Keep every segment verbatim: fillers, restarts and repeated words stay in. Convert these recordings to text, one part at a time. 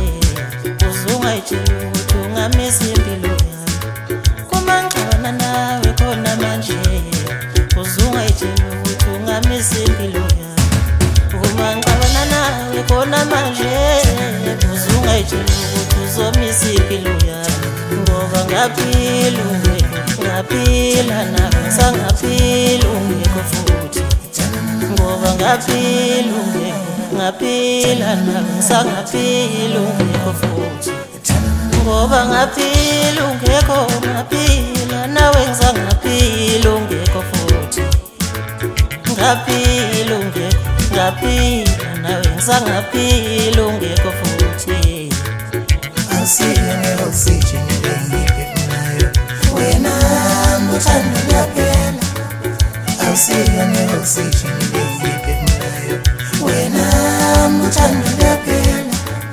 uzungayitshela ukuthi ungamisa impilo yami. Kuma ngixabana nawe khona manje uzungayitshela ukuthi ungamisa impilo yami. Uma ngixabana nawe khona manje uzungayitshela ukuthi uzomisa impilo yami. Ngoba ngaphila ungekho, ngaphila nawe ngisangaphila ungekho futhi. Ngoba ngaphila ungekho, ngaphila nawe ngisangaphila ungekho futhi. Ngoba ngaphila ungekho, ngaphila nawe ngisangaphila ungekho futhi. Ngaphila ungekho, ngaphila nawe ngisangaphila ungekho futhi. Awusiyona oxygen engiyiphefumulayo, wena muthando liyaphela. Awusiyona oxygen engiyiphefumulayo, wena muthando liyaphela.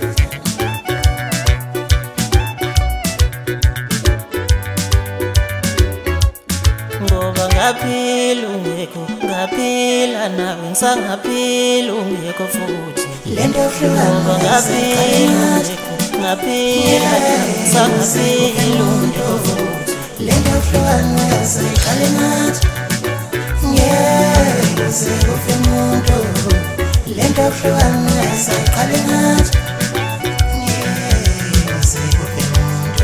Ngoba ngaphila ungekho, ngaphila nawe ngisangaphila ungekho futhi. Lento Ngoba ngaphila ungekho, ngaphila nawe ngisangaphila ungekho futhi. lento hlukana yaseqale ngathi ngeke uze ufe umuntu. Lento hlukana yaseqale ngathi ngeke uze ufe umuntu.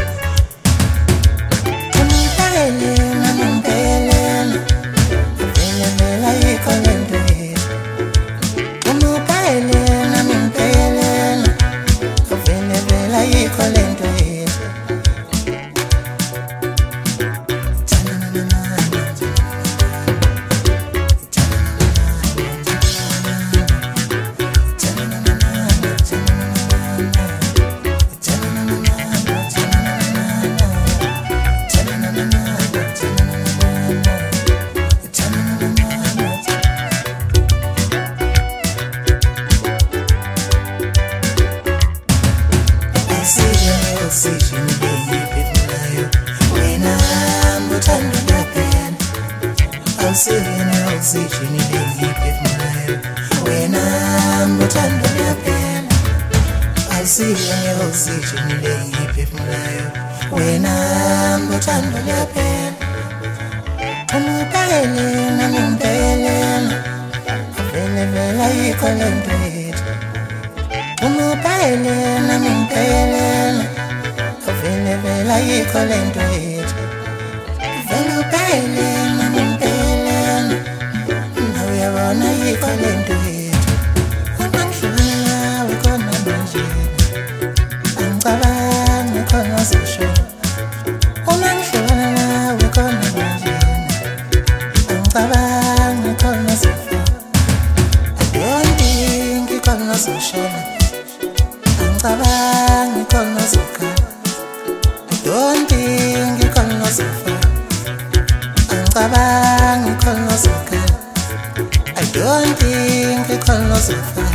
Umpelele nami umpelele, vele vele ayikho lento yethu. Umpelele nami umpelele, vele vele ayikho lento yethu. Oxygen engiyiphefumulayo, wena muthando liyaphela. Awusiyona oxygen engiyiphefumulayo, wena muthando liyaphela. Awusiyona oxygen engiyiphefumulayo, wena muthando liyaphela. Umpelele nami umpelele, vele vele ayikho lento yethu. Umpelele nami umpelele, vele vele ayikho lento yethu. Vele upelele nami umpelele, nawe uyabona ayikho lento yethu. Uma ngihlukana nawe khona manje angicabangi khona uzoshola. Uma ngihlukana nawe khona manje angicabangi khona uzofa. Ayondingi khona uzoshola, angicabangi khona uzokhala. Don't think you can lose a fight. Angicabangi khona uzokhala. I don't think you can lose a fight.